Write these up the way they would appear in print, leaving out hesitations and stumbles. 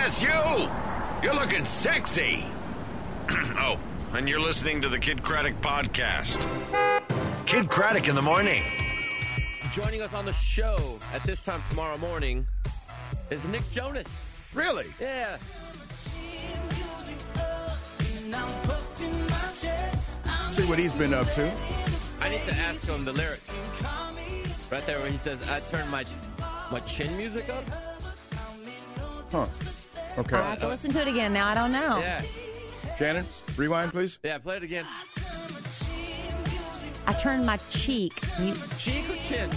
Yes, you! You're looking sexy! Oh, and you're listening to the Kid Craddock Podcast. Kid Craddock in the morning. Joining us on the show at this time tomorrow morning is Nick Jonas. Really? Yeah. See what he's been up to. I need to ask him the lyric. Right there where he says, I turned my chin music up. Huh. Okay. I have to listen to it again now. I don't know. Yeah. Shannon, rewind, please. Yeah, play it again. I turned my cheek. Cheek or chin?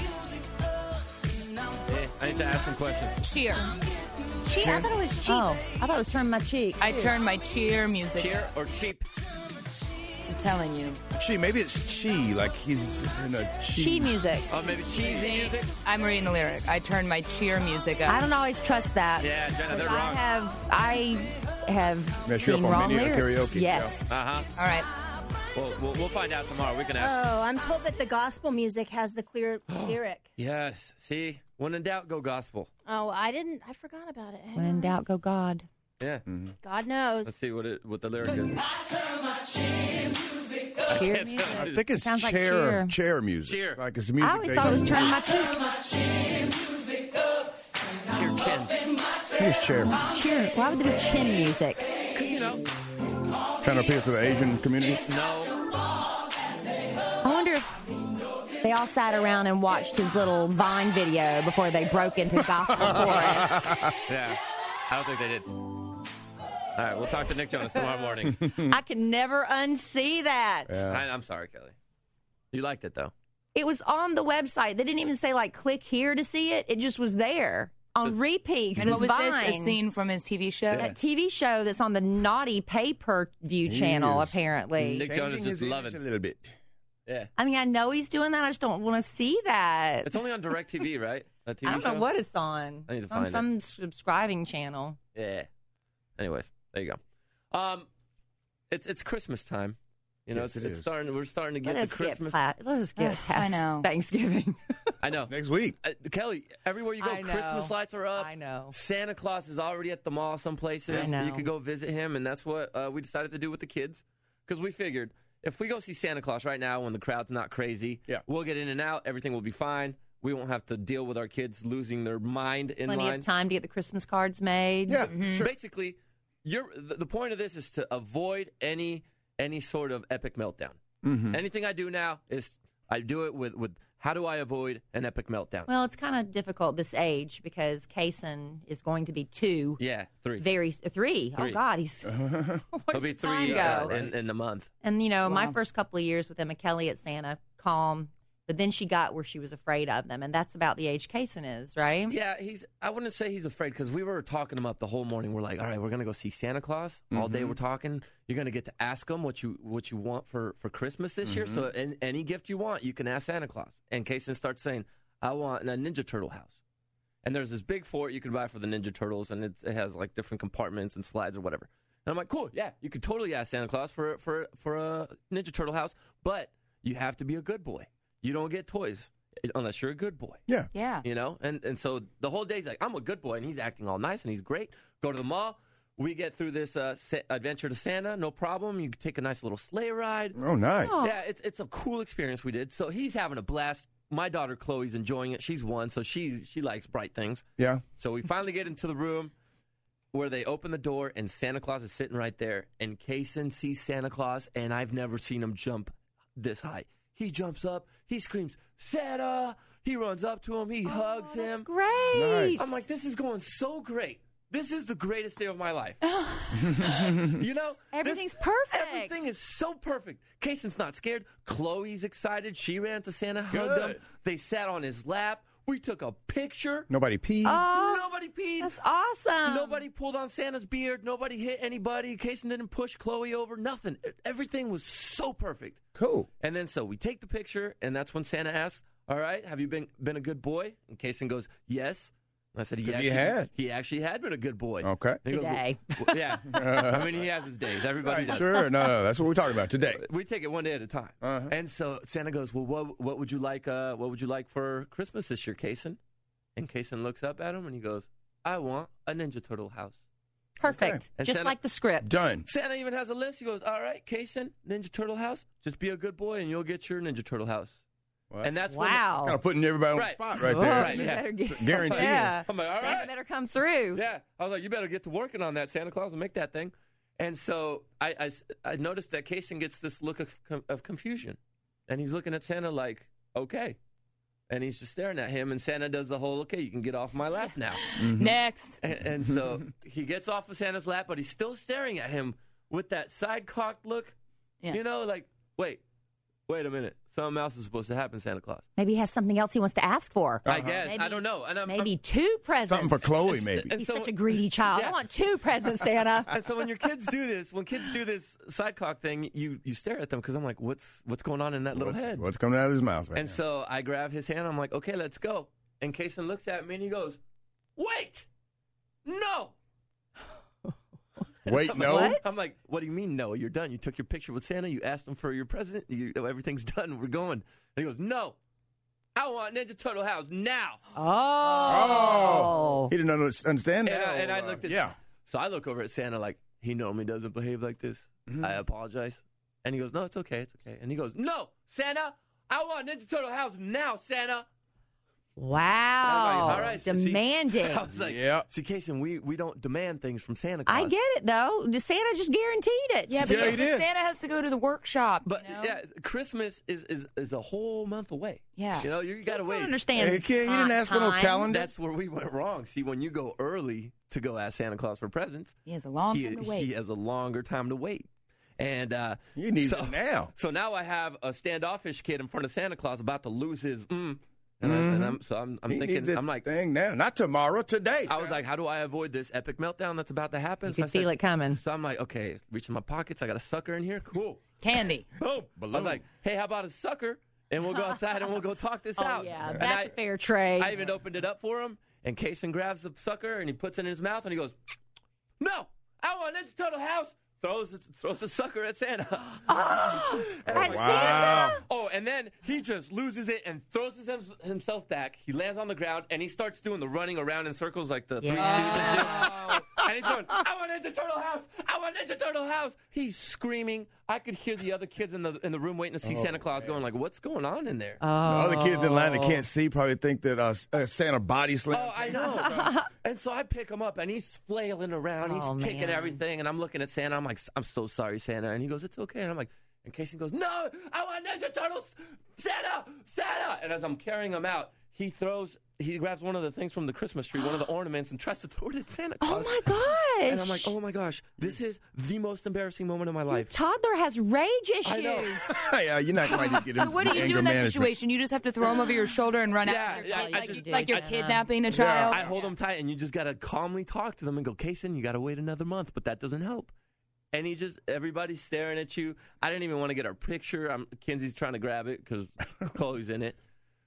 Yeah, I need to ask some questions. Cheer. Cheek? I thought it was cheek. Oh, I thought it was turn my cheek. I turned my cheer music. Cheer or cheap? I'm telling you. Chi, maybe it's chi, like he's in a chi. Chi music. Oh, maybe cheesy music? I'm reading the lyric. I turned my cheer music up. I don't always trust that. Yeah, Jenna, they're wrong. I have Mess you seen up on wrong many lyrics. karaoke, Yes. Uh-huh. All right. Well, we'll find out tomorrow. We can ask. Oh, I'm told that the gospel music has the clear lyric. Yes. See? When in doubt, go gospel. Oh, I forgot about it. Hang When in on. doubt, go God. Yeah. God knows. Let's see what the lyric is. Cheer music. I think it's Sounds like chair music. Cheer. Like it's music. I always thought it was turn my cheek. Cheer chin. Here's chair. Cheer. Why would they do chin music? You know. Trying to appeal to the Asian community. No. I wonder if they all sat around and watched his little Vine video before they broke into gospel chorus. Yeah. I don't think they did. All right, we'll talk to Nick Jonas tomorrow morning. I can never unsee that. Yeah. I'm sorry, Kelly. You liked it, though. It was on the website. They didn't even say, like, click here to see it. It just was there on repeat. And what was Vine. this? A scene from his TV show? That TV show that's on the naughty pay-per-view channel, is. apparently. Nick Jonas Changing just his love image it. a little bit. Yeah. I mean, I know he's doing that. I just don't want to see that. It's only on DirecTV, right? A TV I don't show? know what it's on. I need to It's on find it. some subscribing channel. Yeah. Anyways, there you go. It's Christmas time. You know, Yes, it it's is. starting. We're starting to get Let the us Christmas. let us get Ugh, past I know. Thanksgiving. I know. Next week. Kelly, everywhere you go, I know. Christmas lights are up. I know. Santa Claus is already at the mall some places. I know. You could go visit him, and that's what we decided to do with the kids. Because we figured, if we go see Santa Claus right now when the crowd's not crazy, Yeah. we'll get in and out. Everything will be fine. We won't have to deal with our kids losing their mind in Plenty line. of time to get the Christmas cards made. Yeah, sure. Basically, the point of this is to avoid any sort of epic meltdown. Mm-hmm. Anything I do now is I do it with how do I avoid an epic meltdown? Well, it's kind of difficult this age because Kaysen is going to be 2. Yeah, 3. 3. Oh, 3. God, he's He'll be 3 time go? in a month. And, you know, my Wow. first couple of years with Emma Kelly at Santa, calm. But then she got where she was afraid of them. And that's about the age Kaysen is, right? Yeah, I wouldn't say he's afraid because we were talking him up the whole morning. We're like, all right, we're going to go see Santa Claus. All day we're talking. You're going to get to ask him what you want for Christmas this year. So any gift you want, you can ask Santa Claus. And Kaysen starts saying, I want a Ninja Turtle house. And there's this big fort you can buy for the Ninja Turtles, and it has like different compartments and slides or whatever. And I'm like, cool, yeah, you could totally ask Santa Claus for a Ninja Turtle house, but you have to be a good boy. You don't get toys unless you're a good boy. Yeah. Yeah. You know, and so the whole day's like, I'm a good boy, and he's acting all nice, and he's great. Go to the mall. We get through this adventure to Santa, no problem. You can take a nice little sleigh ride. Oh, nice. Oh. Yeah, it's a cool experience we did. So he's having a blast. My daughter Chloe's enjoying it. She's 1, so she likes bright things. Yeah. So we finally get into the room where they open the door, and Santa Claus is sitting right there. And Kaysen sees Santa Claus, and I've never seen him jump this high. He jumps up. He screams, Santa! He runs up to him. He hugs him. That's great. Nice. I'm like, this is going so great. This is the greatest day of my life. You know? Everything's perfect. Everything is so perfect. Kaysen's not scared. Chloe's excited. She ran to Santa, hugged him. Good. They sat on his lap. We took a picture. Nobody peed. Oh, Nobody peed. that's awesome. Nobody pulled on Santa's beard. Nobody hit anybody. Kaysen didn't push Chloe over. Nothing. Everything was so perfect. Cool. And then so we take the picture, and that's when Santa asks, all right, have you been a good boy? And Kaysen goes, yes. And I said, He had. He actually had been a good boy. Okay. And he goes, Today. well, yeah. I mean, he has his days. Everybody Right, does. sure. No, that's what we're talking about today. We take it one day at a time. Uh-huh. And so Santa goes, well, what would you like? What would you like for Christmas this year, Kaysen? And Kaysen looks up at him and he goes, I want a Ninja Turtle house. Perfect. And Just Santa- like the script. Done. Santa even has a list. He goes, all right, Kason, Ninja Turtle house. Just be a good boy and you'll get your Ninja Turtle house. What? And that's Wow. Kind of putting everybody on Right. the spot right Oh, there. Right, you yeah. better get, Guaranteed. Yeah. I'm like, all Santa right. better come through. Yeah. I was like, you better get to working on that, Santa Claus, and make that thing. And so I noticed that Kason gets this look of confusion. And he's looking at Santa like, okay. And he's just staring at him. And Santa does the whole, okay, you can get off my lap now. Next. And so he gets off of Santa's lap, but he's still staring at him with that side-cocked look. Yeah. You know, like, wait a minute. Something else is supposed to happen, Santa Claus. Maybe he has something else he wants to ask for. I guess. Maybe- I don't know. And Maybe 2 presents. Something for Chloe, maybe. and He's so- such a greedy child. Yeah. I want 2 presents, Santa. And so when kids do this sidecock thing, you stare at them because I'm like, what's going on in that little head? What's coming out of his mouth right And now? so I grab his hand. I'm like, okay, let's go. And Kason looks at me and he goes, wait, no. Wait, no. What? I'm like, what do you mean no? You're done. You took your picture with Santa. You asked him for your present. Everything's done. We're going. And he goes, no. I want Ninja Turtle house now. Oh. He didn't understand that. And I looked at So I look over at Santa like, he normally doesn't behave like this. I apologize. And he goes, no, it's okay. It's okay. And he goes, no, Santa, I want Ninja Turtle house now, Santa. Wow. I'm like, all right, see- Demanding. I was like, Yeah. see, Kason, we don't demand things from Santa Claus. I get it, though. Santa just guaranteed it. Yeah, Yeah, but he did. Santa has to go to the workshop. But you know? yeah, Christmas is a whole month away. Yeah. You know, you got to I don't wait. understand. Hey, kid, you didn't ask for no time. calendar? That's where we went wrong. See, when you go early to go ask Santa Claus for presents, He has a long time to wait. he has a longer time to wait. And You need it now. So now I have a standoffish kid in front of Santa Claus about to lose his And, I'm He thinking, needs it I'm like, thing now, not tomorrow, today. I was like, how do I avoid this epic meltdown that's about to happen? You So I could feel said- it coming. So I'm like, okay, reach in my pockets. I got a sucker in here. Cool. Candy. Boom. I was like, hey, how about a sucker? And we'll go outside and we'll go talk this out. Oh, yeah. And That's a fair trade. I even opened it up for him, and Kason grabs the sucker and he puts it in his mouth and he goes, no, I want Ninja Turtle house. Throws the sucker at Santa. At Santa? Oh, and then he just loses it and throws himself back. He lands on the ground and he starts doing the running around in circles like the Three Stooges do. And he's going, I want Ninja Turtle house. I want Ninja Turtle house. He's screaming. I could hear the other kids in the room waiting to see Santa Claus going like, what's going on in there? The other kids in line that can't see probably think that Santa body slam. Oh, I know. And so I pick him up, and he's flailing around. He's Oh, kicking man. everything, and I'm looking at Santa. I'm like, I'm so sorry, Santa. And he goes, it's okay. And I'm like, and Casey goes, no, I want Ninja Turtles, Santa. And as I'm carrying him out, he grabs one of the things from the Christmas tree, one of the ornaments, and tries to throw it at Santa Claus. Oh, my gosh. And I'm like, oh, my gosh, this is the most embarrassing moment of my life. Toddler has rage issues. I know. Yeah, you're not going to get So into what do you do anger in that management. situation? You just have to throw him over your shoulder and run Yeah, after your yeah, kid, I like, just- like you're I- kidnapping a child? I hold him tight, and you just got to calmly talk to them and go, Kason, you got to wait another month, but that doesn't help. And everybody's staring at you. I didn't even want to get our picture. Kenzie's trying to grab it because Chloe's in it.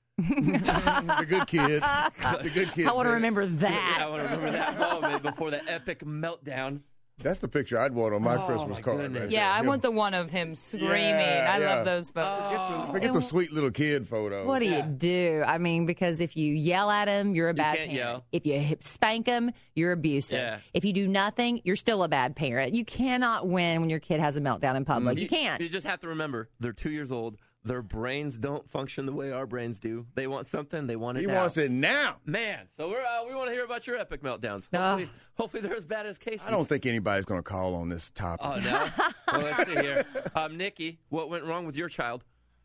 The good kid. The good kid. I want to man. remember I that. want to remember that moment before the epic meltdown. That's the picture I'd want on my Christmas my card. goodness. right Yeah, I there. want the one of him screaming. Yeah, I yeah. love those photos. Forget the sweet little kid photo. What do you do? I mean, because if you yell at him, you're a bad can't parent. yell. If you spank him, you're abusive. Yeah. If you do nothing, you're still a bad parent. You cannot win when your kid has a meltdown in public. You can't. You just have to remember, they're 2 years old. Their brains don't function the way our brains do. They want something. They want it He now. wants it now. Man, so we want to hear about your epic meltdowns. Hopefully they're as bad as Casey's. I don't think anybody's going to call on this topic. Oh, no? Well, let's see here. Nikki, what went wrong with your child?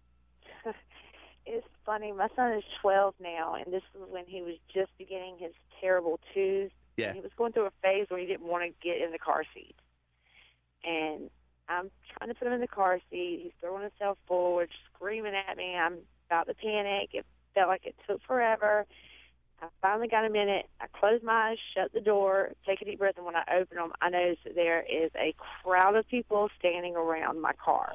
It's funny. My son is 12 now, and this was when he was just beginning his terrible twos. Yeah. And he was going through a phase where he didn't want to get in the car seat. And I'm trying to put him in the car seat. He's throwing himself forward, screaming at me. I'm about to panic. It felt like it took forever. I finally got him in it. I closed my eyes, shut the door, take a deep breath, and when I open them, I noticed that there is a crowd of people standing around my car.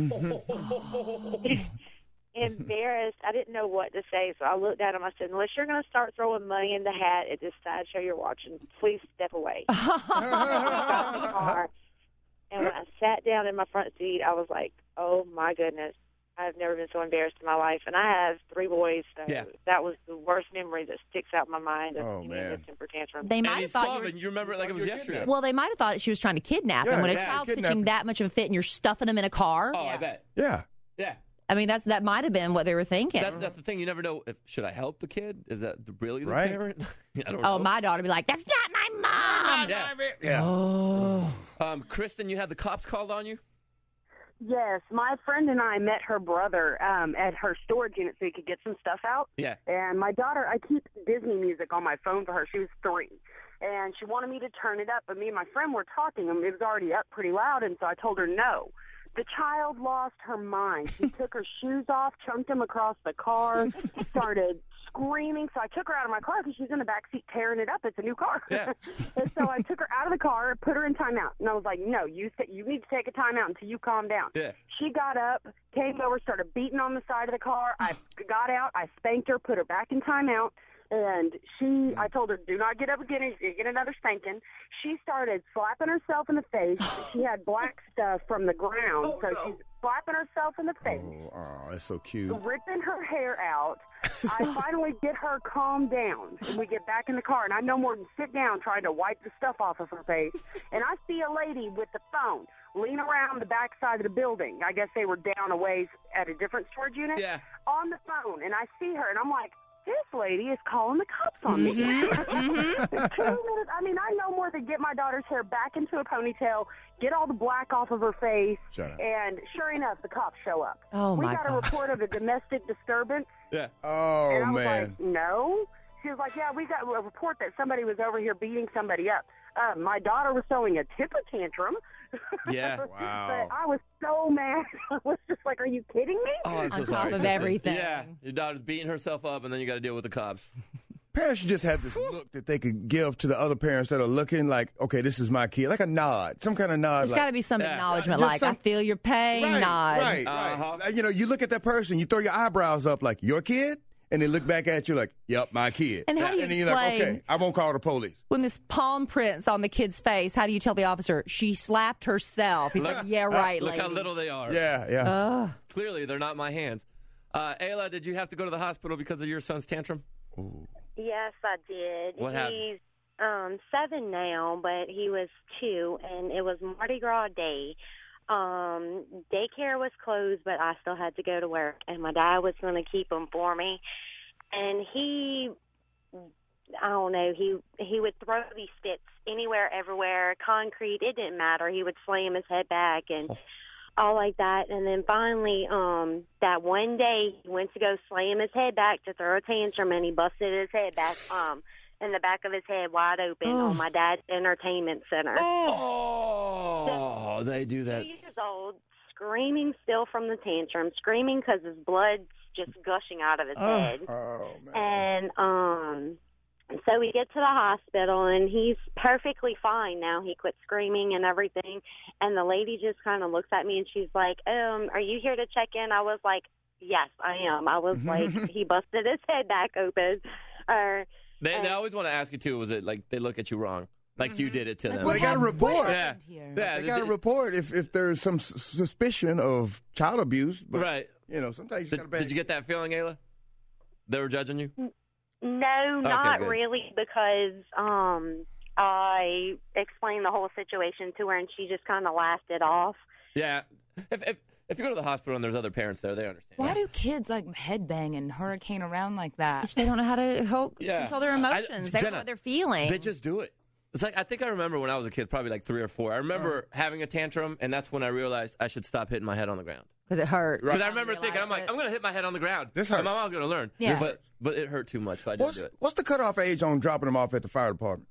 Embarrassed, I didn't know what to say, so I looked at him. I said, unless you're going to start throwing money in the hat at this sideshow you're watching, please step away. Got in the car, and when I sat down in my front seat, I was like, oh, my goodness, I've never been so embarrassed in my life. And I have 3 boys, so that was the worst memory that sticks out in my mind of a temper tantrum. They might And have he's thought 12, and you remember it like it was yesterday. Well, they might have thought she was trying to kidnap him. When a child's pitching that much of a fit and you're stuffing them in a car. Oh, I bet. Yeah. Yeah. I mean, that might have been what they were thinking. That's the thing. You never know. Should I help the kid? Is that really the parent? I don't know. Oh, my daughter would be like, that's not my mom. Yeah. Oh. Kristen, you had the cops called on you? Yes, my friend and I met her brother at her storage unit so he could get some stuff out. Yeah. And my daughter, I keep Disney music on my phone for her. She was 3. And she wanted me to turn it up, but me and my friend were talking, and it was already up pretty loud, and so I told her no. The child lost her mind. She took her shoes off, chunked them across the car, started screaming. So I took her out of my car because she's in the back seat tearing it up. It's a new car. Yeah. And so I took her out of the car, put her in timeout. And I was like, no, you need to take a timeout until you calm down. Yeah. She got up, came over, started beating on the side of the car. I got out. I spanked her, put her back in timeout. And I told her, do not get up again. You get another spanking. She started slapping herself in the face. She had black stuff from the ground, she's slapping herself in the face. Oh, that's so cute. Ripping her hair out. I finally get her calmed down. And we get back in the car, and I no more than sit down trying to wipe the stuff off of her face. And I see a lady with the phone lean around the back side of the building. I guess they were down a ways at a different storage unit. Yeah. On the phone, and I see her, and I'm like, this lady is calling the cops on me. 2 minutes. I mean, I know more than get my daughter's hair back into a ponytail, get all the black off of her face, and sure enough, the cops show up. Oh, we my got a God. report of a domestic disturbance. Yeah. Oh, and I was man. like, no. She was like, yeah, we got a report that somebody was over here beating somebody up. My daughter was throwing a temper tantrum. Yeah. Wow. But I was so mad. I was just like, are you kidding me? Oh, I'm so On top sorry, of Kristen. everything. Yeah. Your daughter's beating herself up, and then you got to deal with the cops. Parents should just have this look that they could give to the other parents that are looking like, okay, this is my kid. Like a nod, some kind of nod. There's like, got to be some acknowledgement, Just like, some- I feel your pain, nod. Right. Like, you know, you look at that person, you throw your eyebrows up like, your kid? And they look back at you like, yep, my kid. And how do you And then you're like, explain- okay, I won't call the police. When this palm print's on the kid's face, how do you tell the officer she slapped herself? He's like, yeah, right, Look lady. how little they are. Yeah. Clearly, they're not my hands. Ayla, did you have to go to the hospital because of your son's tantrum? Yes, I did. What happened? He's 7 now, but he was 2, and it was Mardi Gras Day. Daycare was closed, but I still had to go to work, and my dad was going to keep him for me. And he, I don't know, he would throw these fits anywhere, everywhere, concrete, it didn't matter. He would slam his head back and all like that. And then finally, that one day, he went to go slam his head back to throw a tantrum, and he busted his head back, in the back of his head wide open on my dad's entertainment center. Oh, they do that. 2 years old, screaming still from the tantrum, screaming because his blood's just gushing out of his head. Oh, man. And so we get to the hospital, and he's perfectly fine now. He quit screaming and everything. And the lady just kind of looks at me, and she's like, are you here to check in? I was like, yes, I am. I was like, he busted his head back open. They always want to ask you, too, was it like they look at you wrong? Like you did it to them. Well, they got to report. Yeah. They got to report if there's some suspicion of child abuse. But, right. You know, sometimes you just got to Did you get that feeling, Ayla? They were judging you? No, not good. really, because I explained the whole situation to her, and she just kind of laughed it off. Yeah. If you go to the hospital and there's other parents there, they understand. Why do kids like headbang and hurricane around like that? They don't know how to control their emotions. They don't know what they're feeling. They just do it. It's like, I think I remember when I was a kid, probably like 3 or 4. I remember having a tantrum, and that's when I realized I should stop hitting my head on the ground. Because it hurt. Because I remember thinking, I'm like, I'm going to hit my head on the ground. This hurts. And my mom's going to learn. Yeah. But it hurt too much, so I didn't do it. What's the cutoff age on dropping them off at the fire department?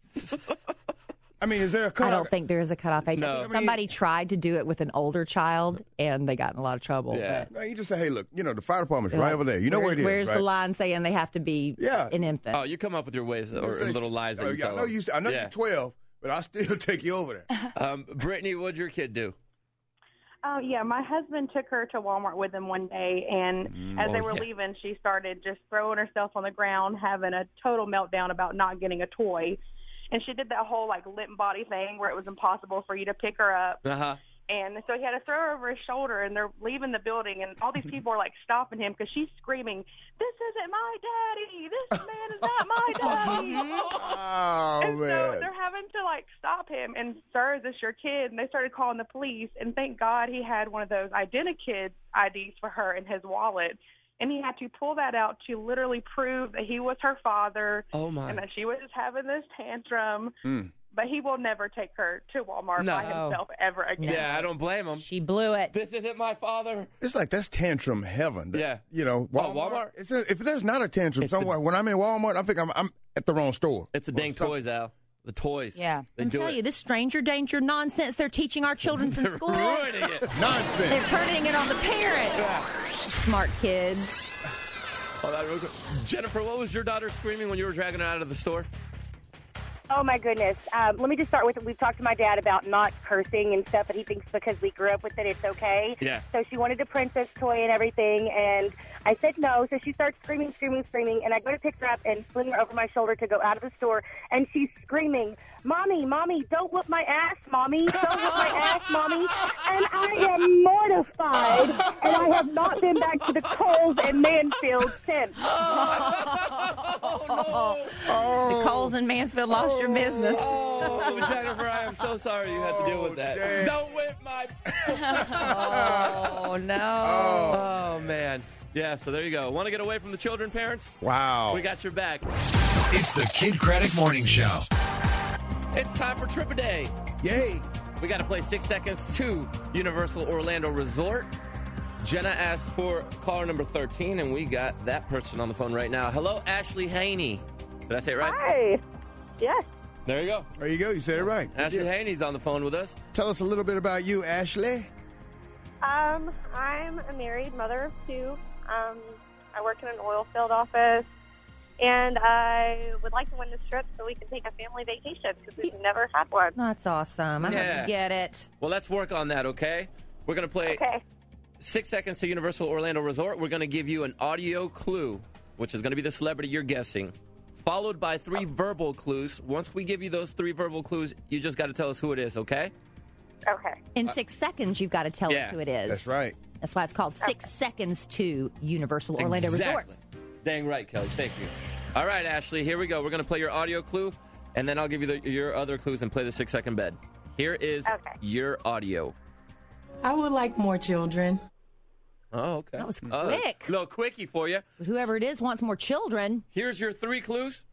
I mean, is there a I cutoff? don't think there is a cutoff age. No. I think somebody tried to do it with an older child, and they got in a lot of trouble. Yeah. But No, you just say, hey, look, you know, the fire department's right over there. You know where it is, Where's right? the line saying they have to be an infant? Oh, you come up with your ways or little lies that you tell them. I know you're 12, but I'll still take you over there. Brittany, what'd your kid do? Yeah, my husband took her to Walmart with him one day, and as they were leaving, she started just throwing herself on the ground, having a total meltdown about not getting a toy. And she did that whole, like, lip and body thing where it was impossible for you to pick her up. Uh-huh. And so he had to throw her over his shoulder, and they're leaving the building, and all these people are, like, stopping him because she's screaming, "This isn't my daddy! This man is not my daddy!" Oh, and man. so they're having to, like, stop him. And, "Sir, is this your kid?" And they started calling the police, and thank God he had one of those Identikid IDs for her in his wallet. And he had to pull that out to literally prove that he was her father and that she was just having this tantrum. But he will never take her to Walmart by himself ever again. Yeah, I don't blame him. She blew it. This isn't my father. It's like that's tantrum heaven. Yeah. You know, Walmart? If there's not a tantrum somewhere, when I'm in Walmart, I think I'm at the wrong store. It's the dang toys, Al. The toys. Yeah. They I'm do telling it. you, this stranger danger nonsense they're teaching our children in school. Ruining it. Nonsense. They're turning it on the parents. Smart kids. Hold on real quick. Jennifer, what was your daughter screaming when you were dragging her out of the store? Oh, my goodness. Let me just start with, we've talked to my dad about not cursing and stuff, but he thinks because we grew up with it, it's okay. Yeah. So she wanted a princess toy and everything, and I said no. So she starts screaming, and I go to pick her up and fling her over my shoulder to go out of the store, and she's screaming, "Mommy, Mommy, don't whoop my ass, Mommy. Don't whoop my ass, Mommy." And I am mortified, and I have not been back to the Kohl's in Mansfield since. The Coles in Mansfield lost your business. Oh, Jennifer, I am so sorry you had to deal with that. Dang. Don't whip my... Oh, no. Oh, man. Yeah, so there you go. Want to get away from the children, parents? Wow. We got your back. It's the Kid Craddock Morning Show. It's time for Trip a Day. Yay. We got to play 6 seconds to Universal Orlando Resort. Jenna asked for caller number 13, and we got that person on the phone right now. Hello, Ashley Haney. Did I say it right? Hi. Yes. There you go. There you go. You said it right. Ashley Haney's on the phone with us. Tell us a little bit about you, Ashley. I'm a married mother of two. I work in an oil field office, and I would like to win this trip so we can take a family vacation because we've never had one. That's awesome. I hope you get it. Well, let's work on that, okay? We're going to play 6 seconds to Universal Orlando Resort. We're going to give you an audio clue, which is going to be the celebrity you're guessing, followed by 3 verbal clues. Once we give you those 3 verbal clues, you just got to tell us who it is, okay? Okay. In 6 seconds, you've got to tell us who it is. That's right. That's why it's called 6 seconds to Universal Orlando Resort. Dang right, Kelly. Thank you. All right, Ashley, here we go. We're going to play your audio clue, and then I'll give you your other clues and play the 6 second bed. Here is your audio. I would like more children. Oh, okay. That was quick. Little quickie for you. But whoever it is wants more children. Here's your 3 clues.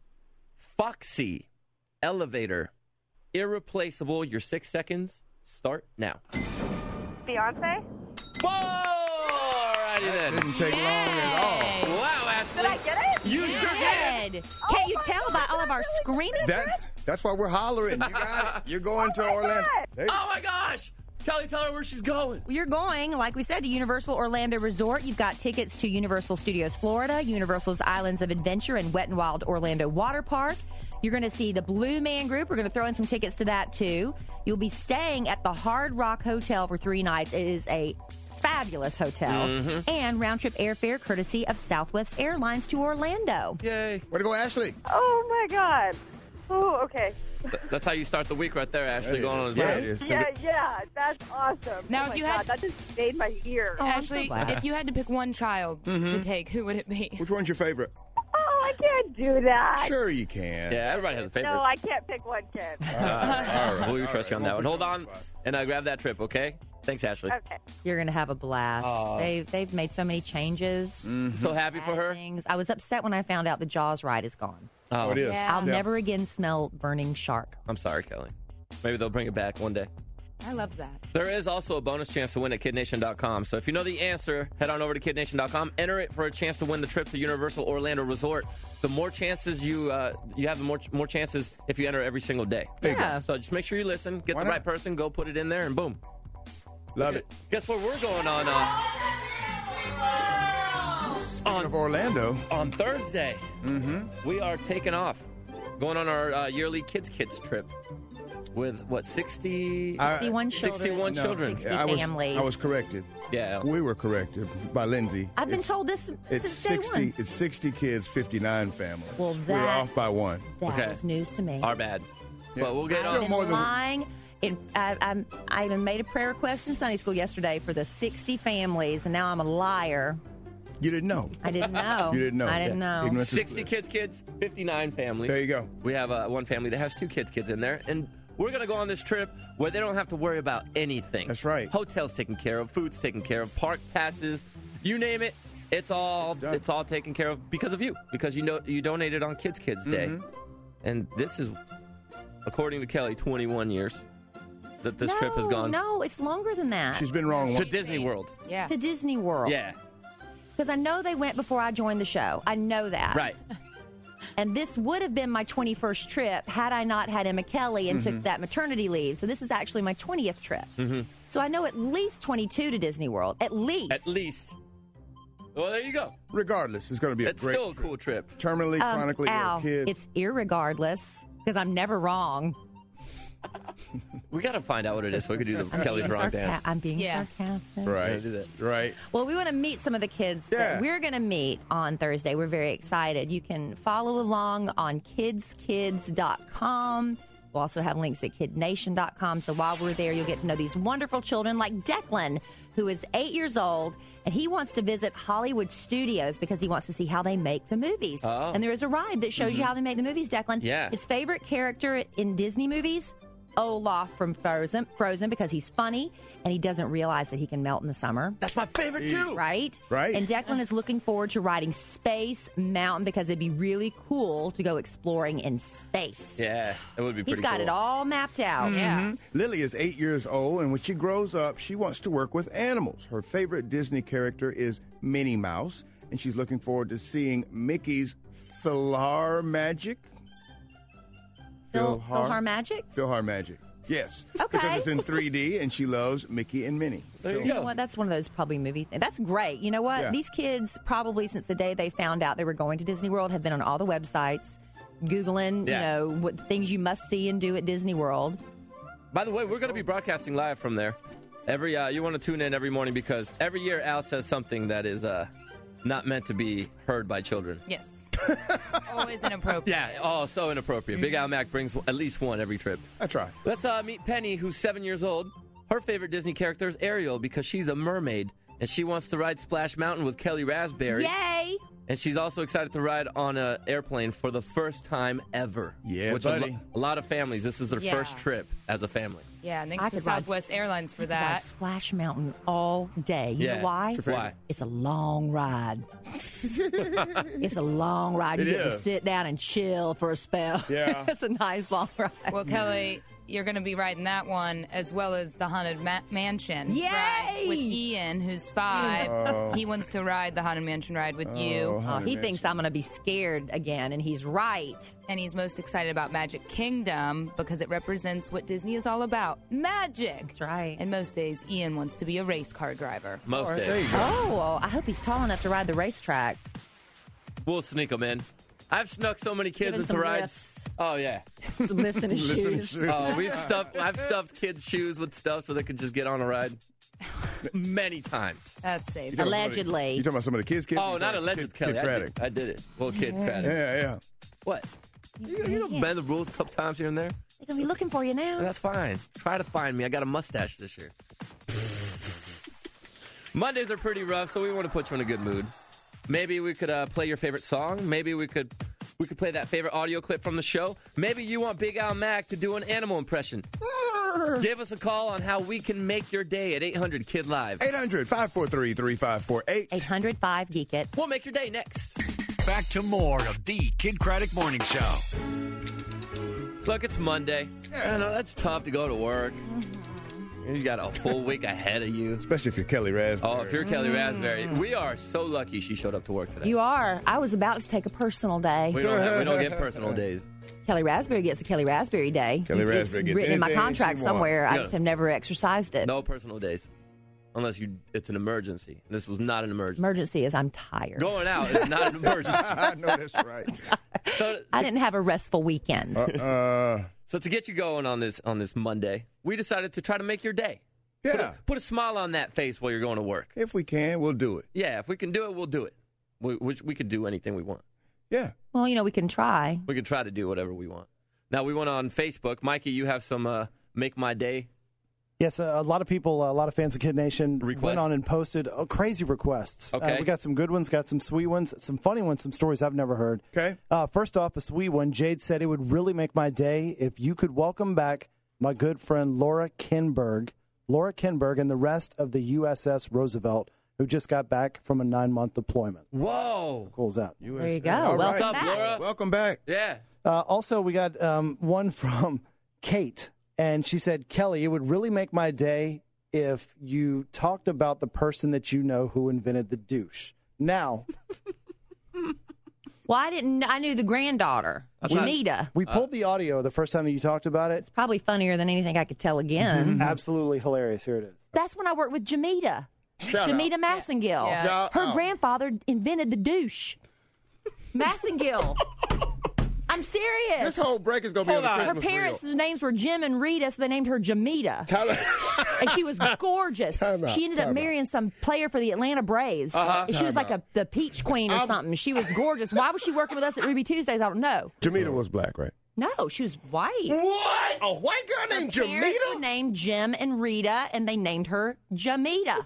Foxy, elevator, irreplaceable. Your 6 seconds start now. Beyonce? Whoa! All righty then. Didn't take long at all. Wow, Ashley. Did I get it? You sure did. Can't you tell by all of our screaming? That's why we're hollering. You got it. You're going to Orlando. Oh, my gosh. Kelly, tell her where she's going. You're going, like we said, to Universal Orlando Resort. You've got tickets to Universal Studios Florida, Universal's Islands of Adventure, and Wet n Wild Orlando Water Park. You're going to see the Blue Man Group. We're going to throw in some tickets to that, too. You'll be staying at the Hard Rock Hotel for 3 nights. It is a fabulous hotel. And round-trip airfare courtesy of Southwest Airlines to Orlando. Yay. Way to go, Ashley. Oh, my God. Oh, okay. That's how you start the week right there, Ashley, going on. Yeah, it is. Yeah, that's awesome. Now, oh if my you God, had- that just made my year. Oh, I'm Ashley, so glad. if you had to pick one child to take, who would it be? Which one's your favorite? Oh, I can't do that. Sure you can. Yeah, everybody has a favorite. No, I can't pick one kid. All right. We'll trust you on that one. Hold on, and grab that trip, okay? Thanks, Ashley. Okay. You're going to have a blast. They've made so many changes. So happy for her? Things. I was upset when I found out the Jaws ride is gone. Oh, it is. Yeah. I'll never again smell burning shark. I'm sorry, Kelly. Maybe they'll bring it back one day. I love that. There is also a bonus chance to win at KidNation.com. So if you know the answer, head on over to KidNation.com. Enter it for a chance to win the trip to Universal Orlando Resort. The more chances you have, the more chances if you enter every single day. Yeah. So just make sure you listen, get Why the not? right person, go put it in there, and boom. Love it. Guess where we're going on Of Orlando. on Thursday? We are taking off, going on our yearly Kids trip with, what, 61 children. 61 children. 60 I families. was corrected. Yeah. We were corrected by Lindsay. I've been It's- told this It's since day 60. one. It's 60 kids, 59 families. Well, we were that- off by 1. That Okay. was news to me. Our bad. But we'll get Still on. I've more been than- lying I even made a prayer request in Sunday school yesterday for the 60 families, and now I'm a liar. You didn't know. I didn't know. You didn't know. I didn't know. Ignorance is 60 kids, 59 families. There you go. We have one family that has 2 kids in there, and we're going to go on this trip where they don't have to worry about anything. That's right. Hotels taken care of, food's taken care of, park passes, you name it. It's all taken care of because of you, because you donated on Kids Day. Mm-hmm. And this is, according to Kelly, 21 years that this trip has gone. No, it's longer than that. She's been wrong To once. Disney World. Yeah. To Disney World. Yeah. Because I know they went before I joined the show. I know that. Right. And this would have been my 21st trip had I not had Emma Kelly and took that maternity leave. So this is actually my 20th trip. Mm-hmm. So I know at least 22 to Disney World. At least. At least. Well, there you go. Regardless, it's going to be a It's great still a cool trip. Terminally, chronically ill Al, kid. it's irregardless because I'm never wrong. We got to find out what it is so we can do the Kelly's Wrong dance. I'm being sarcastic. Right. Do that. Right. Well, we want to meet some of the kids that we're going to meet on Thursday. We're very excited. You can follow along on kidskids.com. We'll also have links at kidnation.com. So while we're there, you'll get to know these wonderful children like Declan, who is 8 years old, and he wants to visit Hollywood Studios because he wants to see how they make the movies. Oh. And there is a ride that shows you how they make the movies, Declan. Yeah. His favorite character in Disney movies, Olaf from Frozen, because he's funny and he doesn't realize that he can melt in the summer. That's my favorite too. Right? Right. And Declan is looking forward to riding Space Mountain because it'd be really cool to go exploring in space. Yeah, it would be pretty He's got cool. it all mapped out. Yeah. Lily is 8 years old, and when she grows up, she wants to work with animals. Her favorite Disney character is Minnie Mouse, and she's looking forward to seeing Mickey's PhilharMagic. PhilharMagic? PhilharMagic. Yes. Okay. Because it's in 3D, and she loves Mickey and Minnie. There you You go. know what? That's one of those probably movie things. That's great. You know what? Yeah. These kids probably since the day they found out they were going to Disney World have been on all the websites, Googling, Yeah. what things you must see and do at Disney World. By the way, we're going to be broadcasting live from there. You want to tune in every morning because every year Al says something that is not meant to be heard by children. Yes. Always inappropriate. Yeah, so inappropriate. Big Al Mac brings at least one every trip. I try. Let's meet Penny, who's 7 years old. Her favorite Disney character is Ariel because she's a mermaid, and she wants to ride Splash Mountain with Kelly Raspberry. Yay! And she's also excited to ride on an airplane for the first time ever. Yeah, which buddy. A lot of families, this is their Yeah. first trip as a family. Yeah, I thanks to could ride- Southwest Airlines for Ride that. Splash Mountain all day. You know why? Why? It's a long ride. It's a long ride. You It get to is. sit down and chill for a spell. Yeah. It's a nice long ride. Well, Kelly, you're going to be riding that one as well as the Haunted Mansion Yay! ride with Ian, who's 5. Oh. He wants to ride the Haunted Mansion ride with you. Oh, he thinks I'm going to be scared again, and he's right. And he's most excited about Magic Kingdom because it represents what Disney is all about. Magic! That's right. And most days, Ian wants to be a race car driver. Most There days. you go. Oh, well, I hope he's tall enough to ride the racetrack. We'll sneak them in. I've snuck so many kids Give him into some rides. lifts. Oh, yeah. Some lifts in his shoes. I've stuffed kids' shoes with stuff so they could just get on a ride many times. That's safe. Allegedly. You talking about some of the kids? Oh, not alleged, Kelly. Kid Craddock. I did it. Well, Kid Craddock. Yeah. What? You know, bend the rules a couple times here and there. They're going to be looking for you now. That's fine. Try to find me. I got a mustache this year. Mondays are pretty rough, so we want to put you in a good mood. Maybe we could play your favorite song. Maybe we could play that favorite audio clip from the show. Maybe you want Big Al Mac to do an animal impression. Give us a call on how we can make your day at 800-KID-LIVE. 800-543-3548. 800-5-GEEK-IT. We'll make your day next. Back to more of the Kid Craddock Morning Show. Look, it's Monday. I know that's tough to go to work. You got a full week ahead of you. Especially if you're Kelly Raspberry. Oh, if you're Kelly Raspberry. We are so lucky she showed up to work today. You are. I was about to take a personal day. We don't get personal days. Kelly Raspberry gets a Kelly Raspberry day. Kelly It's Raspberry gets written in my anything contract she wants. somewhere. I Yeah. just have never exercised it. No personal days. Unless it's an emergency. This was not an emergency. Emergency is I'm tired. Going out is not an emergency. I know that's right. So, I didn't have a restful weekend. so to get you going on this Monday, we decided to try to make your day. Yeah. Put a smile on that face while you're going to work. If we can, we'll do it. Yeah, if we can do it, we'll do it. We could do anything we want. Yeah. Well, we can try. We can try to do whatever we want. Now, we went on Facebook. Mikey, you have some make my day? Yes, a lot of people, a lot of fans of Kid Nation went on and posted crazy requests. Okay. We got some good ones, got some sweet ones, some funny ones, some stories I've never heard. Okay. First off, a sweet one. Jade said it would really make my day if you could welcome back my good friend Laura Kinberg and the rest of the USS Roosevelt, who just got back from a 9-month deployment. Whoa. How cool is that? There you go. All Welcome right. back. Laura. Welcome back. Yeah. Also, we got one from Kate, and she said, Kelly, it would really make my day if you talked about the person that you know who invented the douche. Now, Well, I knew the granddaughter, Jamita. we pulled the audio the first time that you talked about it. It's probably funnier than anything I could tell again. Absolutely hilarious. Here it is. That's when I worked with Jamita. Jamita Massengill. Yeah. Shout Her out. grandfather invented the douche. Massengill. I'm serious. This whole break is going to be on the Her Christmas parents' reel. names were Jim and Rita, so they named her Jamita. And she was gorgeous. Time out, She ended up time out. marrying some player for the Atlanta Braves. And she was Time like the peach queen or something. She was gorgeous. Why was she working with us at Ruby Tuesdays? I don't know. Jamita was black, right? No, she was white. What? A white girl named Her parents Jamita? were named Jim and Rita, and they named her Jamita.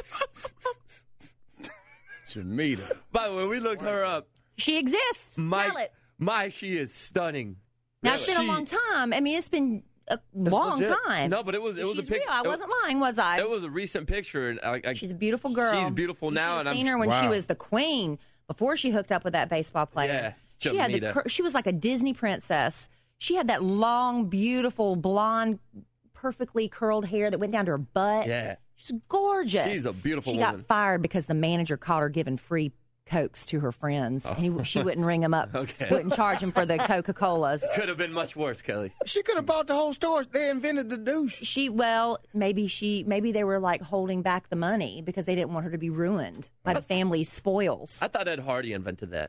Jamita. By the way, we looked her up. She exists. Tell it. She is stunning. Now, it's been a long time. I mean, it's been a long legit. time. No, but it was a She's picture. real. I wasn't lying, was I? It was a recent picture, and She's a beautiful girl. She's beautiful You now, should and have I'm seen her when she Wow. was the queen before she hooked up with that baseball player. Yeah, she had Jamita. she was like a Disney princess. She had that long, beautiful, blonde, perfectly curled hair that went down to her butt. Yeah. She's gorgeous. She's a beautiful She woman. got fired because the manager caught her giving free Cokes to her friends. And she wouldn't ring them up. Okay. Wouldn't charge them for the Coca-Colas. Could have been much worse, Kelly. She could have bought the whole store. They invented the douche. Maybe they were like holding back the money because they didn't want her to be ruined by the family's spoils. I thought Ed Hardy invented that.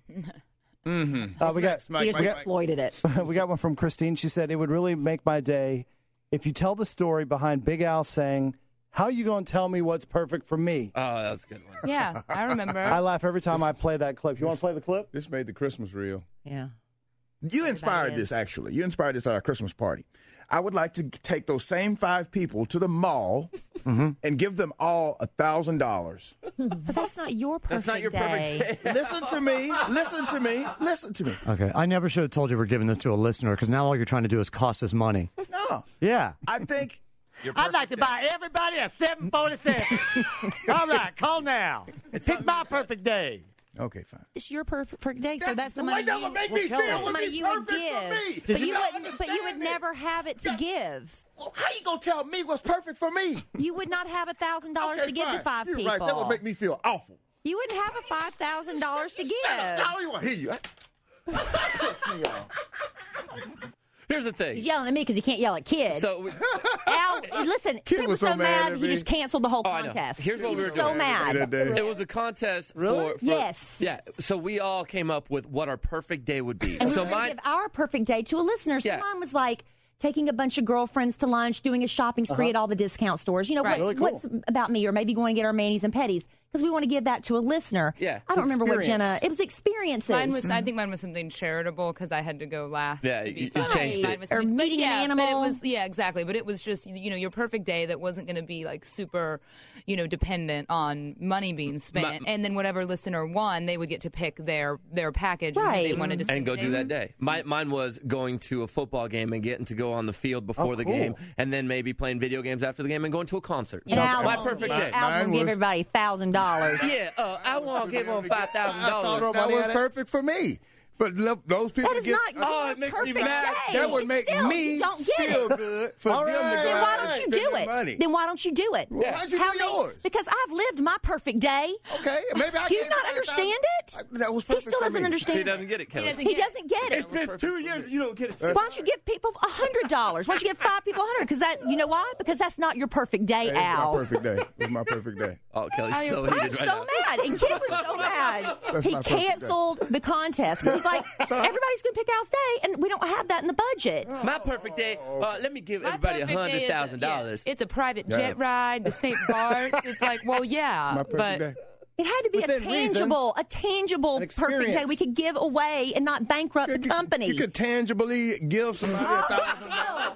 We got He just exploited it. we got one from Christine. She said, it would really make my day if you tell the story behind Big Al saying, how you going to tell me what's perfect for me? Oh, that's a good one. Yeah, I remember. I laugh every time I play that clip. You want to play the clip? This made the Christmas reel. Yeah. You inspired this, actually. You inspired this at our Christmas party. I would like to take those same 5 people to the mall and give them all $1,000. But that's not your perfect That's not your perfect day. Listen to me. Listen to me. Listen to me. Okay, I never should have told you we're giving this to a listener because now all you're trying to do is cost us money. No. Yeah. I think I'd like to buy everybody a 747. All right, call now. Pick my perfect day. Okay, fine. It's your perfect day, so that's the money that would make me feel that's the would money be you would perfect for give. me. But You you don't wouldn't. But you would understand never have it to give. Well, how you gonna tell me what's perfect for me? You would not have $1,000 to give to 5 You're people. right. That would make me feel awful. You wouldn't have a $5,000 to give. I don't even want to hear you. Here's the thing. He's yelling at me because he can't yell at Kid. So, Al, listen, Kid was so mad he just canceled the whole I know. contest. Here's what he we was were so doing. mad. It was a contest for Yes. Yeah. So we all came up with what our perfect day would be. And So we were going mine. to give our perfect day to a listener. So Yeah. mine was like taking a bunch of girlfriends to lunch, doing a shopping spree at all the discount stores. You know, Right. what's about me? Or maybe going to get our manis and petties. Because we want to give that to a listener. Yeah. I don't remember what Jenna. Experience. It was experiences. I think mine was something charitable because I had to go last. Yeah, to be you fun. changed it. Mine was Or something- but meeting an yeah, But animal. it was, exactly. But it was just your perfect day that wasn't going to be like super, dependent on money being spent. And then whatever listener won, they would get to pick their package and who they wanted to spend and go the do day that day. Mine was going to a football game and getting to go on the field before the cool. game, and then maybe playing video games after the game and going to a concert. And So Al my won't- perfect day. Al will give everybody $1,000. Yeah, I want to give them $5,000. I thought that was perfect for me. But look, those people That is get. not your Oh, it makes me perfect mad. day. That would make Still, me you don't get feel it. good for All them to go right. Then why out don't and you spend do their it? money. Then why don't you do it? Well, why'd you do yours? Because I've lived my perfect day. Okay, maybe I Do you can't not say understand that. it? That was He perfect still for doesn't me. understand He it. doesn't get it, Kelly. He doesn't get it. It's been 2 years. You don't get it. Why don't you give people $100? Why don't you give 5 people $100? Because you know why? Because that's not your perfect day, It was Al. my perfect day. It was my perfect day. Oh, Kelly's so I'm heated right so now. mad. And Kid was so mad. That's He my perfect day. canceled the contest. 'Cause he's like, everybody's going to pick Al's day, and we don't have that in the budget. My perfect day. Let me give My everybody perfect day is $100,000. It's a private Yeah. jet ride to St. Bart's. It's like, well, yeah, My perfect but day. It had to be Within reason. a tangible An perfect day experience. we could give away and not bankrupt the company. You could tangibly give somebody $1,000.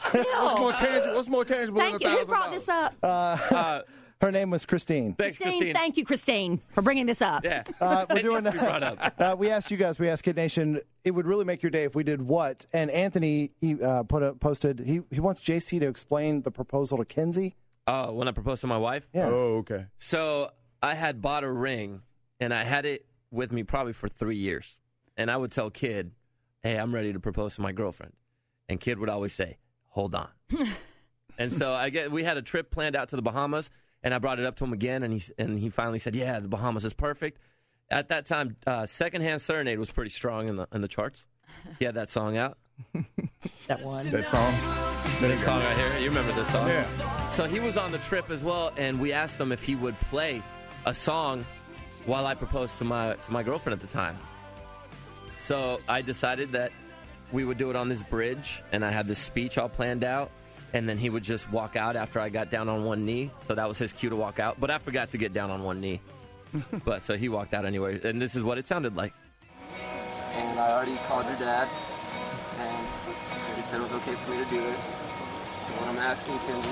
What's more tangible Thank than you. $1,000? Who brought this up? Her name was Christine. Thanks, Christine. Thank you, Christine, for bringing this up. Yeah. We're doing that. We asked you guys, we asked Kid Nation, it would really make your day if we did what? And Anthony posted, he wants JC to explain the proposal to Kenzie. Oh, when I proposed to my wife? Yeah. Oh, okay. So I had bought a ring, and I had it with me probably for 3 years. And I would tell Kid, hey, I'm ready to propose to my girlfriend. And Kid would always say, hold on. And so we had a trip planned out to the Bahamas, and I brought it up to him again, and he finally said, yeah, the Bahamas is perfect. At that time, Secondhand Serenade was pretty strong in the charts. He had that song out. That one. That song? That song right here. You remember this song? Yeah. So he was on the trip as well, and we asked him if he would play a song while I proposed to my girlfriend at the time. So I decided that we would do it on this bridge, and I had this speech all planned out, and then he would just walk out after I got down on one knee. So that was his cue to walk out. But I forgot to get down on one knee. But so he walked out anyway, and this is what it sounded like. And I already called your dad, and he said it was okay for me to do this. So what I'm asking Kenzie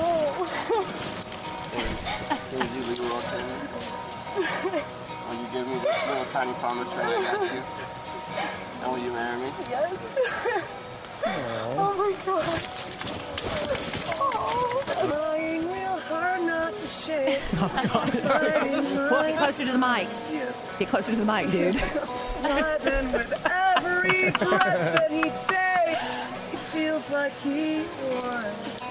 is, Kenzie Lee Wilson, will you give me this little tiny promise that I got you? And will you marry me? Yes. Oh my God. Oh, I'm trying real hard not to shake. Well, get closer to the mic. Yes. Get closer to the mic, dude. And with every breath that he takes, it feels like he won.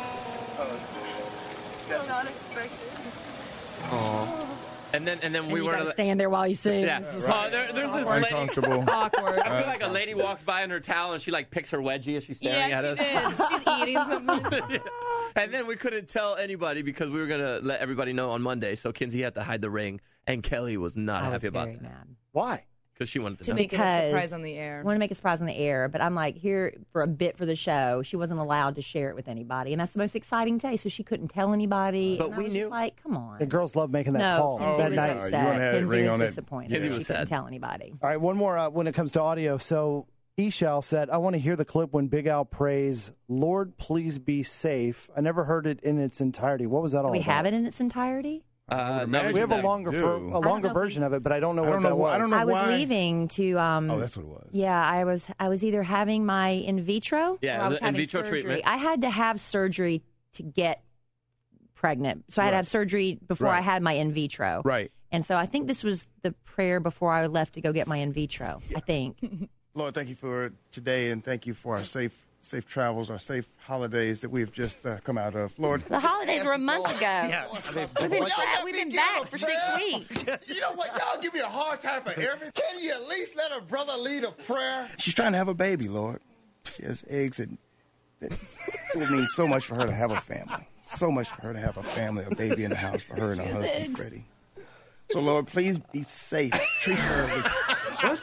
So not expected. Aww. And then we you were gotta stand there while he sings. Yeah. There's this lady. Awkward. I feel like a lady walks by in her towel and she like picks her wedgie as she's staring at us. Yeah, she did. She's eating something. Yeah. And then we couldn't tell anybody because we were gonna let everybody know on Monday. So Kinsey had to hide the ring, and Kelly was not happy about that. Mad. Why? Because she wanted to know. Make it a surprise on the air. I want to make a surprise on the air, but I'm like, here for a bit for the show. She wasn't allowed to share it with anybody, and that's the most exciting day. So she couldn't tell anybody. But and we I was knew. just like, come on. The girls love making that call. Kinsey that was night. upset. Kinsey was disappointed. Kinsey She was couldn't sad. tell anybody. All right, one more when it comes to audio. So Eshal said, I want to hear the clip when Big Al prays, Lord, please be safe. I never heard it in its entirety. What was that all Do we about? have it in its entirety? No, we have a longer version of it, but I don't know what that was. I was leaving to. Oh, that's what it was. Yeah, I was either having my in vitro. Yeah, or I was in having vitro surgery. treatment. I had to have surgery to get pregnant, so I had to have surgery before I had my in vitro. Right. And so I think this was the prayer before I left to go get my in vitro. I think. Lord, thank you for today, and thank you for our safe travels, our safe holidays that we've just come out of. Lord, The holidays were a month ago. Yeah. We've been back for 6 weeks. You know what? Y'all give me a hard time for everything. Can you at least let a brother lead a prayer? She's trying to have a baby, Lord. She has eggs, and it would mean so much for her to have a family. So much for her to have a family, a baby in the house for her and her husband, eggs. Freddie. So, Lord, please be safe. Treat her with...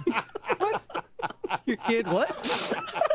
Your kid, what?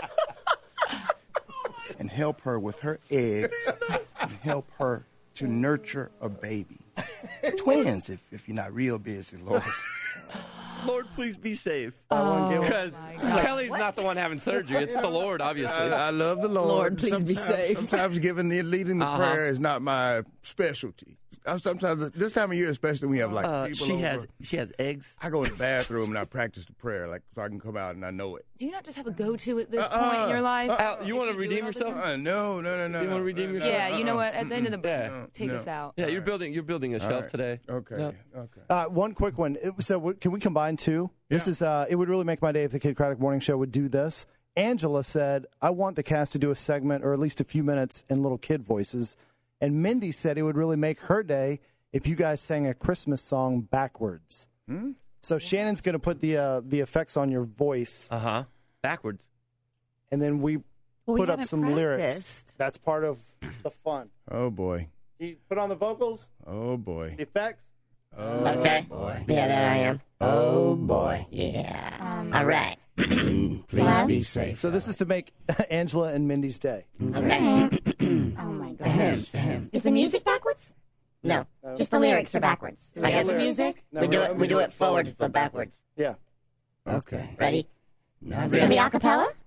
And help her with her eggs and help her to nurture a baby. Twins, if you're not real busy, Lord. Lord, please be safe. Oh, Because Kelly's not the one having surgery. It's the Lord, obviously. I love the Lord. Lord, please be safe. Sometimes leading the prayer is not my specialty. Sometimes this time of year, especially when you have like people over. She has eggs. I go in the bathroom and I practice the prayer, like so I can come out and I know it. Do you not just have a go-to at this point in your life? You want to redeem yourself? No. You want to redeem yourself? Yeah, you know what? At the end of the break, take us out. Yeah, you're building a shelf right. today. Okay. One quick one. Can we combine two? This is. It would really make my day if the Kid Craddock Morning Show would do this. Angela said, I want the cast to do a segment or at least a few minutes in little kid voices. And Mindy said it would really make her day if you guys sang a Christmas song backwards. So Shannon's going to put the effects on your voice. Backwards. And then we put up haven't some lyrics. practiced. That's part of the fun. Oh boy. You put on the vocals, Oh boy. the effects. Oh Okay. boy. Yeah, there I am. Oh boy. Yeah. All right. Please be safe. So this is to make Angela and Mindy's day. Okay. Oh my gosh. Is the music backwards? No, just the lyrics are backwards. I guess the music. No, we do it forwards but backwards. Yeah. Okay. Ready? It's gonna be a cappella.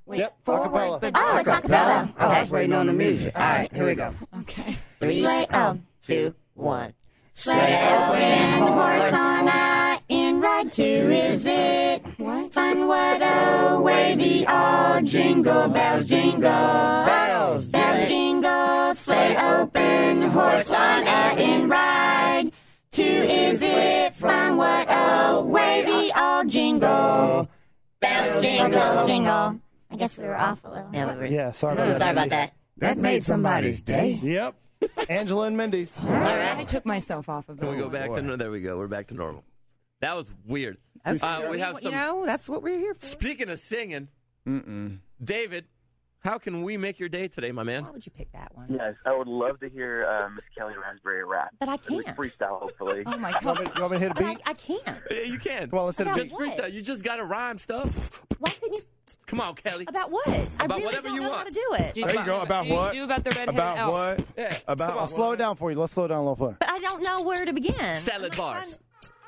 Wait, acapella. But oh, it's acapella. Oh, I was waiting on the music. All right, here we go. Okay. 3, 2, 1. Sleigh open, horse on a in ride to, is it? What? Fun, what, away the all jingle bells jingle. Bells, bells jingle, sleigh open, horse on a in ride to, is it? Fun, what, away the all jingle. Bells jingle, jingle. I guess we were off a little. Yeah, sorry about that. Sorry about that. That made somebody's day. Yep. Angela and Mindy's. All right. I took myself off of Can it. we go back to there we go. We're back to normal. That was weird. We have some. You know, that's what we're here for. Speaking of singing, David, how can we make your day today, my man? Why would you pick that one? Yes, I would love to hear Miss Kelly Raspberry rap. But I Like can't. freestyle, hopefully. Oh my You want me to hit a But beat? I can't. Yeah, you can. Come on, let's hit a About beat. what? Freestyle. You just got to rhyme stuff. Why couldn't you? Come on, Kelly. About what? I About really whatever don't you know want. how to do it. Do There you go. About what? Do about the redheaded About elf. what? Yeah. About I'll slow it down for you. Let's slow it down a little bit. But I don't know where to begin. Salad bars.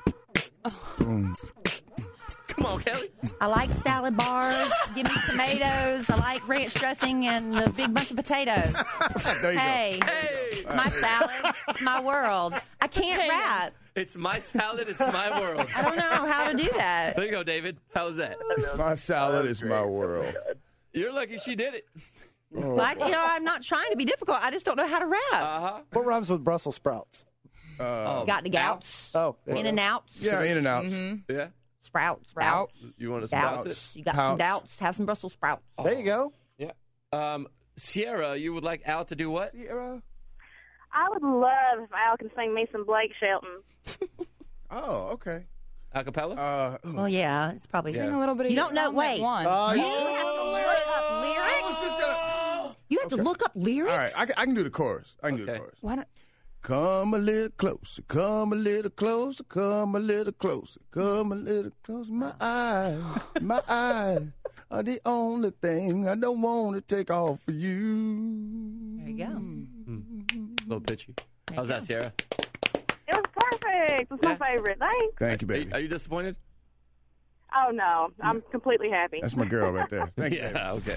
Come on, Kelly. I like salad bars. Give me tomatoes. I like ranch dressing and a big bunch of potatoes. There you Hey, Hey, it's my salad. It's my world. I can't rap. it's my salad. It's my world. I don't know how to do that. There you go, David. How's that? go. It's my salad. It's my world. You're lucky she did it. Like, I'm not trying to be difficult. I just don't know how to rap. What rhymes with Brussels sprouts? Got the gouts. Oh, In and outs. Yeah, in and out. Yeah. Sprouts. You want to sprout it? You got some doubts. Have some Brussels sprouts. There you go. Yeah. Sierra, you would like Al to do what? Sierra. I would love if Al can sing me some Blake Shelton. Oh, okay. Acapella? Well, yeah, it's probably. Sing a little bit of You your don't know. song that Wait. one. You have to look up lyrics. You have to look up lyrics. All right, I can do the chorus. I can do the chorus. Why don't? Come a little closer, come a little closer, come a little closer, come a little closer. My eyes are the only thing I don't want to take off for you. There you go. A little pitchy. How's that, Sierra? It was perfect. It's my favorite. Thanks. Thank you, baby. Are you disappointed? Oh, no. I'm completely happy. That's my girl right there. Thank you, baby. Yeah, okay.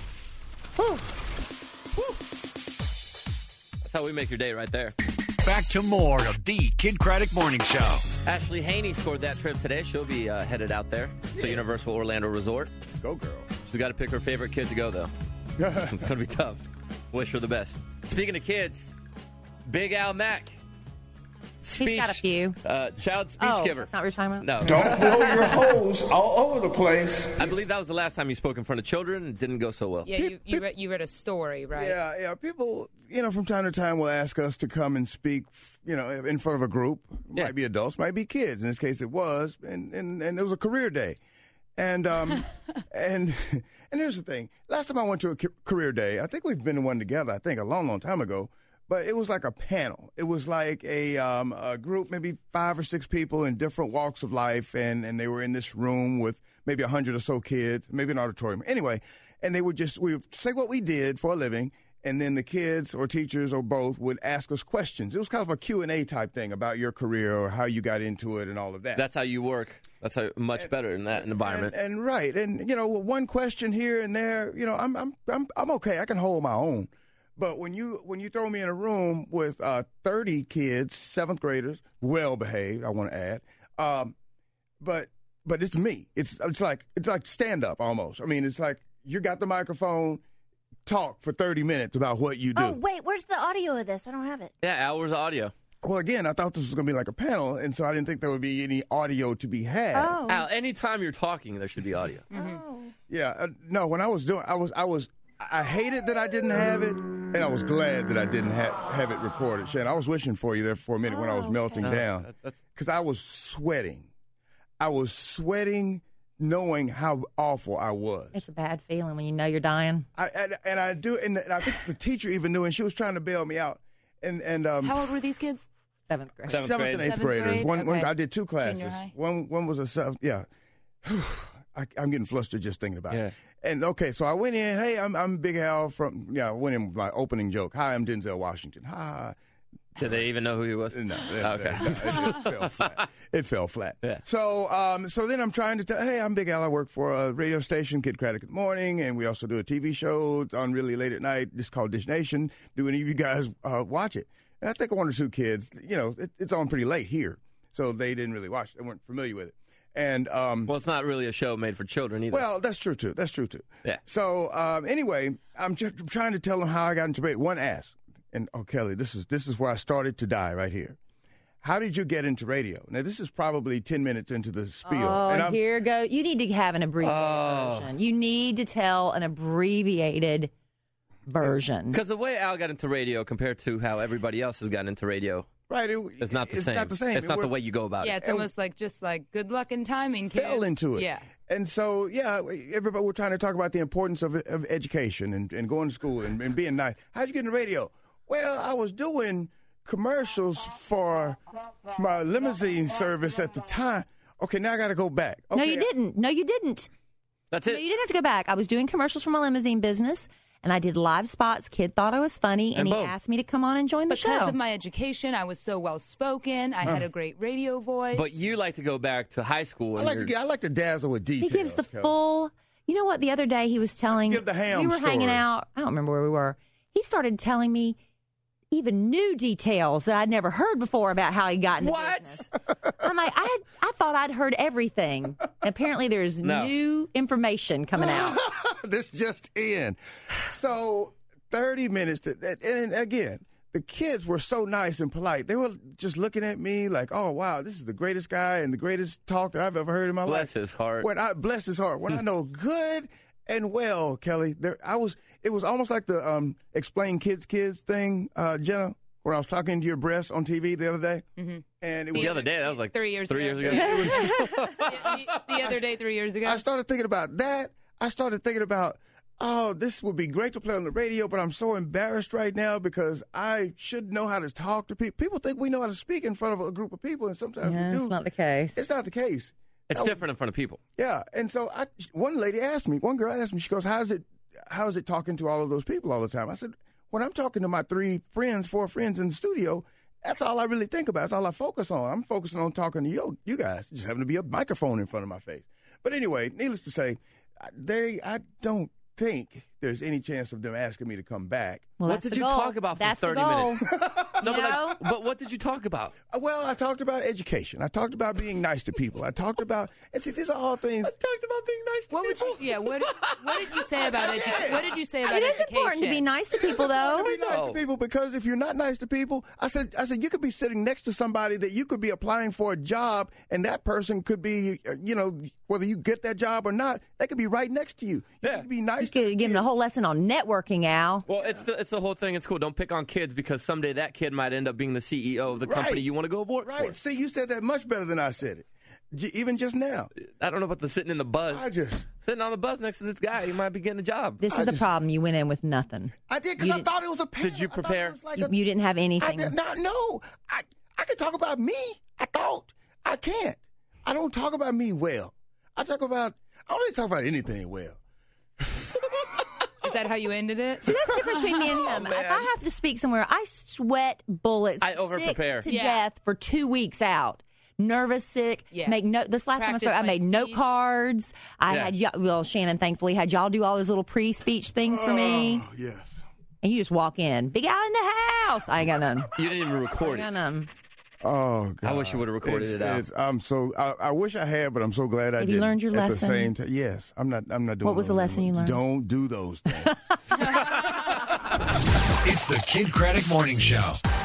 That's how we make your day right there. Back to more of the Kid Craddock Morning Show. Ashley Haney scored that trip today. She'll be headed out there to Universal Orlando Resort. Go, girl. She's got to pick her favorite kid to go, though. It's going to be tough. Wish her the best. Speaking of kids, Big Al Mack. He's got a few. Child speech giver. That's not what you're talking about? No. Don't blow your hose all over the place. I believe that was the last time you spoke in front of children. It didn't go so well. Yeah, you read a story, right? Yeah. People, from time to time will ask us to come and speak, in front of a group. Might be adults, might be kids. In this case, it was, and it was a career day, and and here's the thing. Last time I went to a career day, I think we've been to one together. I think a long, long time ago. But it was like a panel. It was like a group, maybe 5 or 6 people in different walks of life, and they were in this room with maybe 100 or so kids, maybe an auditorium. Anyway, and we would say what we did for a living, and then the kids or teachers or both would ask us questions. It was kind of a Q&A type thing about your career or how you got into it and all of that. That's how you work. That's how much better in that environment. And right, and one question here and there, I'm okay. I can hold my own. But when you throw me in a room with 30 kids, 7th graders, well behaved, I want to add, but it's me. It's like stand up almost. I mean, it's like you got the microphone, talk for 30 minutes about what you do. Oh wait, where's the audio of this? I don't have it. Yeah, hours of audio. Well, again, I thought this was going to be like a panel, and so I didn't think there would be any audio to be had. Oh. Al, anytime you're talking, there should be audio. Oh. Yeah, no. When I was doing, I hated that I didn't have it, and I was glad that I didn't have it recorded. Shannon, I was wishing for you there for a minute when I was melting down because I was sweating. I was sweating knowing how awful I was. It's a bad feeling when you know you're dying. I think the teacher even knew, and she was trying to bail me out. And how old were these kids? 7th grade. 7th and 8th graders. Grade? One, I did 2 classes. Junior high? One was a 7th. Yeah. I'm getting flustered just thinking about Yeah. it. And okay, so I went in. Hey, I'm Big Al from. I went in with my opening joke. Hi, I'm Denzel Washington. Ha. Did they even know who he was? No. Okay. It fell flat. It fell flat. Yeah. So then I'm trying to tell, hey, I'm Big Al. I work for a radio station, Kid Craddock in the morning, and we also do a TV show on really late at night. It's called Dish Nation. Do any of you guys watch it? And I think one or two kids, it's on pretty late here, so they didn't really watch it. They weren't familiar with it. And well, it's not really a show made for children either. Well, that's true too. Yeah. So anyway, I'm just trying to tell them how I got into radio. One asked, and Kelly, this is where I started to die right here. How did you get into radio? Now, this is probably 10 minutes into the spiel. Oh, here go. You need to have an abbreviated version. You need to tell an abbreviated version. Because the way Al got into radio compared to how everybody else has gotten into radio, right? It's not the same. It's not the way you go about it. Yeah, it's almost like good luck and timing, kids. Fell into it. Yeah. And so, everybody, we're trying to talk about the importance of education and going to school and being nice. How'd you get into radio? Well, I was doing commercials for my limousine service at the time. Okay, now I got to go back. Okay, No, you didn't. That's it. No, you didn't have to go back. I was doing commercials for my limousine business, and I did live spots. Kid thought I was funny, and he asked me to come on and join the show. Because of my education, I was so well-spoken. I had a great radio voice. But you like to go back to high school. I like to dazzle with details. He gives the full... You know what? The other day he was telling... Give the ham we were story. hanging out. I don't remember where we were. He started telling me even new details that I'd never heard before about how he got in the business. I'm like, I thought I'd heard everything. Apparently there's new information coming out. This just in. So 30 minutes. And again, the kids were so nice and polite. They were just looking at me like, oh, wow, this is the greatest guy and the greatest talk that I've ever heard in my life. Bless his heart. Bless his heart. When I know good and well, Kelly, it was almost like the Explain Kids thing, Jenna, where I was talking to your breast on TV the other day. Mm-hmm. And it was the other day, that was like 3 years ago. The other day, 3 years ago. I started thinking about that. I started thinking about, oh, this would be great to play on the radio, but I'm so embarrassed right now because I should know how to talk to people. People think we know how to speak in front of a group of people, and sometimes we do. It's not the case. It's not the case. It's different in front of people. Yeah, and so one girl asked me, she goes, how is it talking to all of those people all the time? I said, when I'm talking to my 4 friends in the studio, that's all I really think about. That's all I focus on. I'm focusing on talking to you guys. Just having to be a microphone in front of my face. But anyway, needless to say, I don't think there's any chance of them asking me to come back. Well, what did you talk about for 30 minutes? No, but what did you talk about? Well, I talked about education. I talked about being nice to people. I talked about, and see, these are all things. I talked about being nice to people. What did you say about education? What did you say about education? It is important to be nice to people, though. Be nice to people, because if you're not nice to people, I said you could be sitting next to somebody that you could be applying for a job, and that person could be, whether you get that job or not, they could be right next to you. You need to be nice to them. Give them a whole lesson on networking, Al. Well, it's the whole thing. It's cool. Don't pick on kids, because someday that kid might end up being the CEO of the company you want to go aboard for. See, you said that much better than I said it. Even just now. I don't know about the sitting in the buzz. Sitting on the bus next to this guy, he might be getting a job. This is the problem. You went in with nothing. I did, because I thought it was a panel. Did you prepare? You didn't have anything. No. I could talk about me. I thought. I can't. I don't talk about me well. I don't really talk about anything well. Is that how you ended it? See, that's the difference between me and him. If I have to speak somewhere, I sweat bullets. I over-prepare. Sick to death for 2 weeks out. Nervous, sick. Yeah. This last time I spoke, I made note cards. I had Shannon thankfully had y'all do all those little pre-speech things for me. Oh, yes. And you just walk in. Big Al in the house. I ain't got none. You didn't even record it. I got none. Oh, God. I wish you would have recorded it out. I wish I had, but I'm so glad I did. Have you learned your lesson? At the same time, yes. I'm not doing. What was the lesson you learned? Don't do those things. It's the Kid Craddock Morning Show.